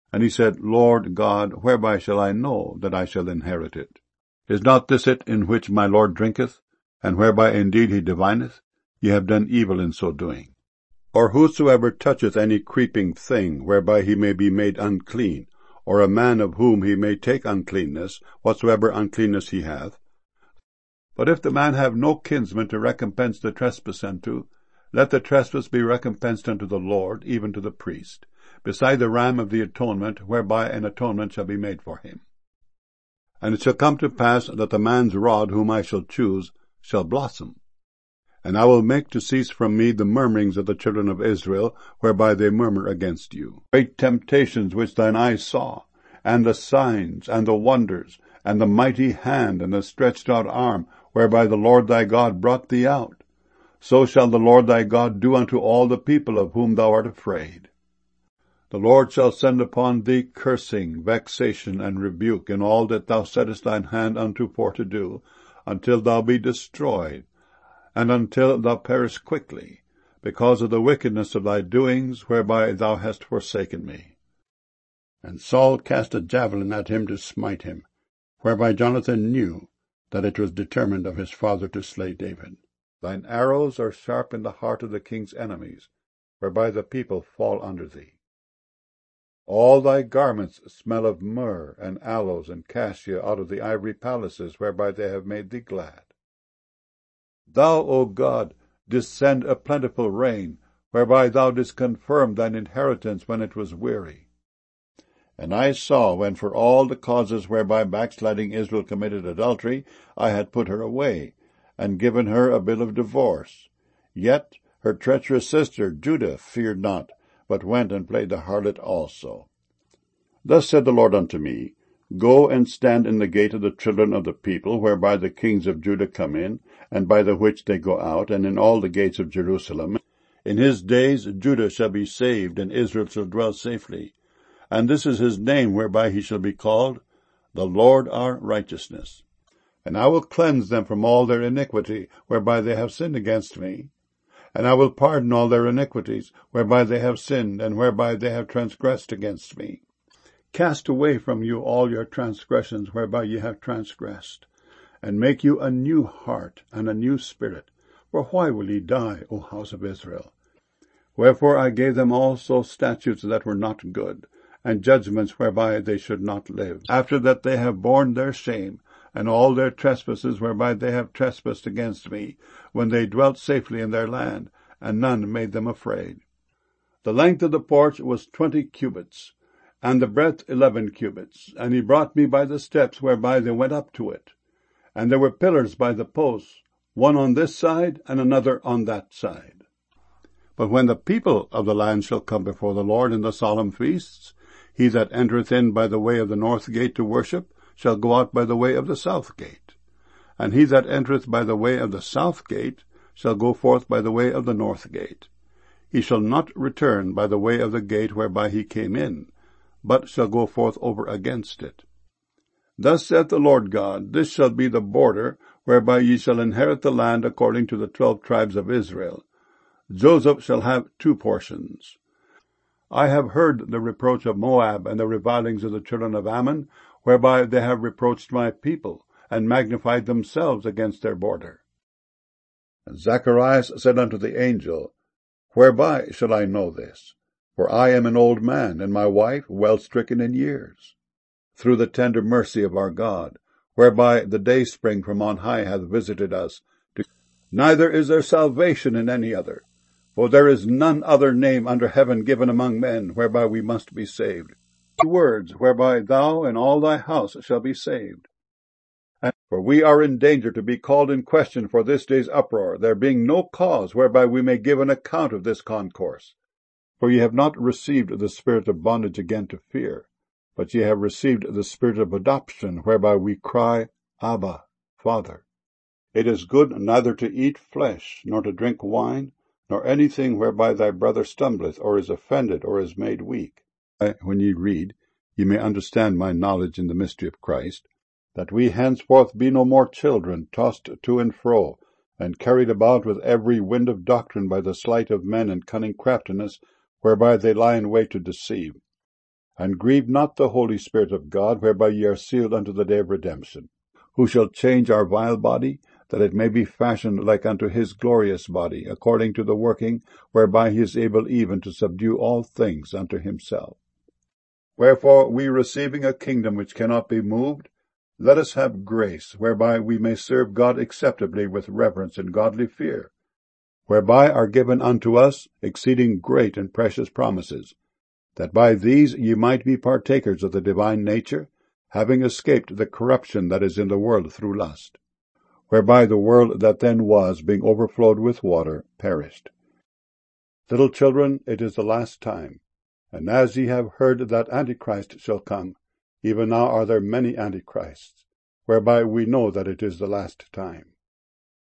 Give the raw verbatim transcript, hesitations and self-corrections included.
And he said, Lord God, whereby shall I know that I shall inherit it? Is not this it in which my Lord drinketh, and whereby indeed he divineth? Ye have done evil in so doing. Or whosoever toucheth any creeping thing, whereby he may be made unclean, or a man of whom he may take uncleanness, whatsoever uncleanness he hath. But if the man have no kinsman to recompense the trespass unto, let the trespass be recompensed unto the Lord, even to the priest, beside the ram of the atonement, whereby an atonement shall be made for him. And it shall come to pass that the man's rod whom I shall choose shall blossom. And I will make to cease from me the murmurings of the children of Israel, whereby they murmur against you. Great temptations which thine eyes saw, and the signs, and the wonders, and the mighty hand, and the stretched out arm, whereby the Lord thy God brought thee out. So shall the Lord thy God do unto all the people of whom thou art afraid. The Lord shall send upon thee cursing, vexation, and rebuke in all that thou settest thine hand unto for to do, until thou be destroyed, and until thou perish quickly, because of the wickedness of thy doings, whereby thou hast forsaken me. And Saul cast a javelin at him to smite him, whereby Jonathan knew that it was determined of his father to slay David. Thine arrows are sharp in the heart of the king's enemies, whereby the people fall under thee. All thy garments smell of myrrh and aloes and cassia out of the ivory palaces, whereby they have made thee glad. Thou, O God, didst send a plentiful rain, whereby thou didst confirm thine inheritance when it was weary. And I saw, when for all the causes whereby backsliding Israel committed adultery, I had put her away, and given her a bill of divorce. Yet her treacherous sister Judah feared not, but went and played the harlot also. Thus said the Lord unto me, Go and stand in the gate of the children of the people, whereby the kings of Judah come in, and by the which they go out, and in all the gates of Jerusalem. In his days Judah shall be saved, and Israel shall dwell safely. And this is his name whereby he shall be called, the Lord our righteousness. And I will cleanse them from all their iniquity, whereby they have sinned against me. And I will pardon all their iniquities, whereby they have sinned, and whereby they have transgressed against me. Cast away from you all your transgressions, whereby ye have transgressed, and make you a new heart and a new spirit. For why will ye die, O house of Israel? Wherefore I gave them also statutes that were not good, and judgments whereby they should not live, after that they have borne their shame, and all their trespasses whereby they have trespassed against me, when they dwelt safely in their land, and none made them afraid. The length of the porch was twenty cubits, and the breadth eleven cubits, and he brought me by the steps whereby they went up to it. And there were pillars by the posts, one on this side, and another on that side. But when the people of the land shall come before the Lord in the solemn feasts, he that entereth in by the way of the north gate to worship shall go out by the way of the south gate. And he that entereth by the way of the south gate shall go forth by the way of the north gate. He shall not return by the way of the gate whereby he came in, but shall go forth over against it. Thus saith the Lord God, This shall be the border whereby ye shall inherit the land according to the twelve tribes of Israel. Joseph shall have two portions. I have heard the reproach of Moab and the revilings of the children of Ammon, whereby they have reproached my people, and magnified themselves against their border. And Zacharias said unto the angel, Whereby shall I know this? For I am an old man, and my wife well stricken in years. Through the tender mercy of our God, whereby the dayspring from on high hath visited us. To... Neither is there salvation in any other, for there is none other name under heaven given among men, whereby we must be saved. Words whereby thou and all thy house shall be saved. And for we are in danger to be called in question for this day's uproar, there being no cause whereby we may give an account of this concourse. For ye have not received the spirit of bondage again to fear, but ye have received the spirit of adoption, whereby we cry, Abba, Father. It is good neither to eat flesh, nor to drink wine, nor anything whereby thy brother stumbleth, or is offended, or is made weak. When ye read, ye may understand my knowledge in the mystery of Christ, that we henceforth be no more children, tossed to and fro, and carried about with every wind of doctrine by the sleight of men and cunning craftiness, whereby they lie in wait to deceive. And grieve not the Holy Spirit of God, whereby ye are sealed unto the day of redemption, who shall change our vile body, that it may be fashioned like unto his glorious body, according to the working whereby he is able even to subdue all things unto himself. Wherefore, we receiving a kingdom which cannot be moved, let us have grace, whereby we may serve God acceptably with reverence and godly fear, whereby are given unto us exceeding great and precious promises, that by these ye might be partakers of the divine nature, having escaped the corruption that is in the world through lust, whereby the world that then was, being overflowed with water, perished. Little children, it is the last time. And as ye have heard that Antichrist shall come, even now are there many Antichrists, whereby we know that it is the last time.